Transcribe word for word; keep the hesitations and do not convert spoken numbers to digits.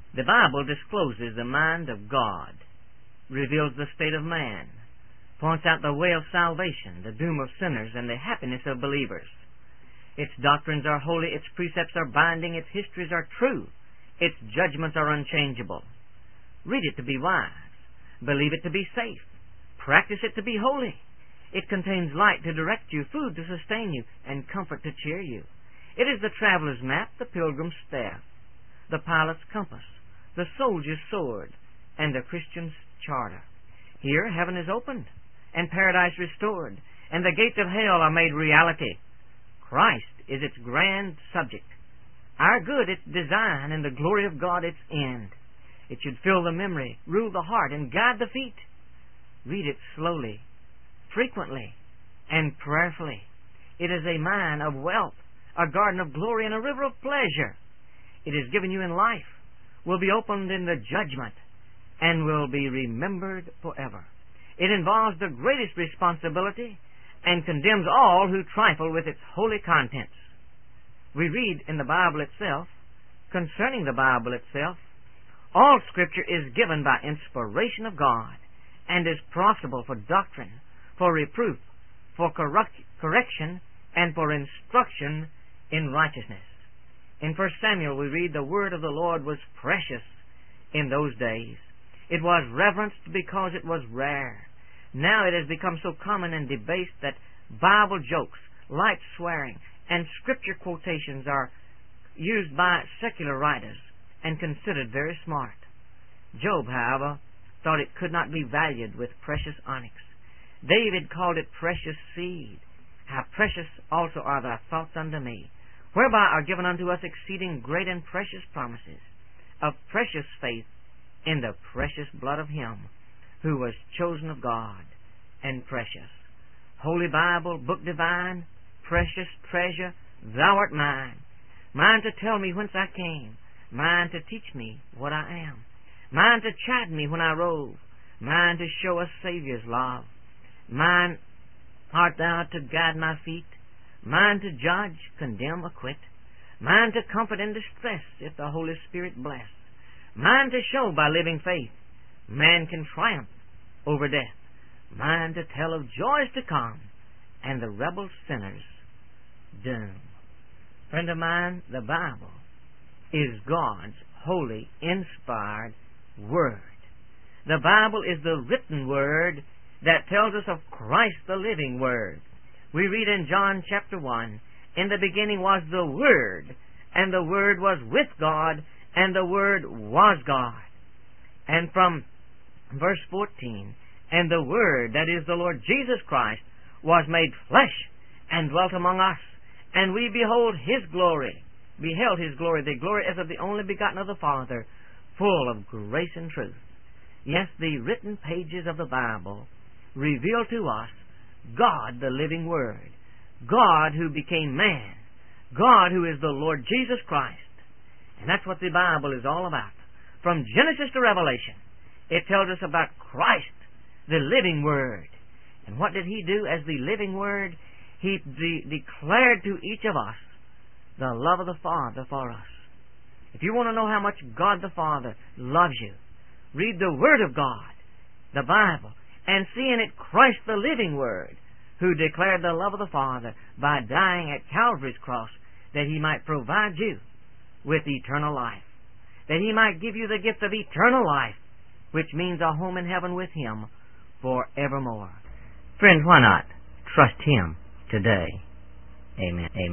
The Bible discloses the mind of God, reveals the state of man, points out the way of salvation, the doom of sinners, and the happiness of believers. Its doctrines are holy, its precepts are binding, its histories are true, its judgments are unchangeable. Read it to be wise, believe it to be safe, practice it to be holy. It contains light to direct you, food to sustain you, and comfort to cheer you. It is the traveler's map, the pilgrim's staff, the pilot's compass, the soldier's sword, and the Christian's charter. Here heaven is opened, and paradise restored, and the gates of hell are made reality. Christ is its grand subject, our good its design, and the glory of God its end. It should fill the memory, rule the heart, and guide the feet. Read it slowly, frequently, and prayerfully. It is a mine of wealth, a garden of glory, and a river of pleasure. It is given you in life, will be opened in the judgment, and will be remembered forever. It involves the greatest responsibility and condemns all who trifle with its holy contents. We read in the Bible itself, concerning the Bible itself, all Scripture is given by inspiration of God and is profitable for doctrine, for reproof, for correct, correction, and for instruction in righteousness. In First Samuel we read, the word of the Lord was precious in those days. It was reverenced because it was rare. Now it has become so common and debased that Bible jokes, light swearing, and Scripture quotations are used by secular writers and considered very smart. Job, however, thought it could not be valued with precious onyx. David called it precious seed. How precious also are thy thoughts unto me, whereby are given unto us exceeding great and precious promises, of precious faith in the precious blood of Him who was chosen of God and precious. Holy Bible, book divine, precious treasure, thou art mine. Mine to tell me whence I came, mine to teach me what I am, mine to chide me when I rove, mine to show a Saviour's love. Mine art thou to guide my feet, mine to judge, condemn, acquit, mine to comfort in distress if the Holy Spirit bless, mine to show by living faith man can triumph over death, mine to tell of joys to come and the rebel sinner's doom. Friend of mine, the Bible is God's holy, inspired Word. The Bible is the written Word that tells us of Christ, the living Word. We read in John chapter one, in the beginning was the Word, and the Word was with God, and the Word was God. And from verse fourteen, and the Word, that is the Lord Jesus Christ, was made flesh and dwelt among us, and we behold His glory, beheld His glory, the glory as of the only begotten of the Father, full of grace and truth. Yes, the written pages of the Bible reveal to us God, the living Word, God who became man, God who is the Lord Jesus Christ. And that's what the Bible is all about. From Genesis to Revelation, it tells us about Christ, the living Word. And what did He do as the living Word? He de- declared to each of us the love of the Father for us. If you want to know how much God the Father loves you, read the Word of God, the Bible, and see in it Christ the living Word, who declared the love of the Father by dying at Calvary's cross, that He might provide you with eternal life, that He might give you the gift of eternal life, which means a home in heaven with Him forevermore. Friend, why not trust Him today? Amen. Amen.